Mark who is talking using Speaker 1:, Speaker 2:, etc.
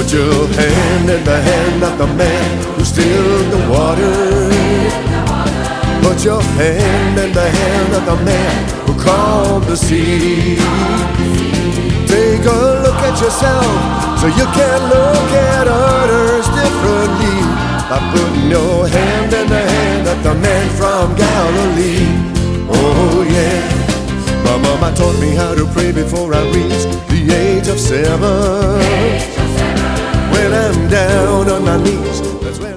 Speaker 1: Put your hand in the hand of the man who stilled the water. Put your hand in the hand of the man who calmed the sea. Take a look at yourself so you can look at others differently by putting your hand in the hand of the man from Galilee. Oh yeah. My mama taught me how to pray before I reached the age of 7. When I'm down on my knees, that's when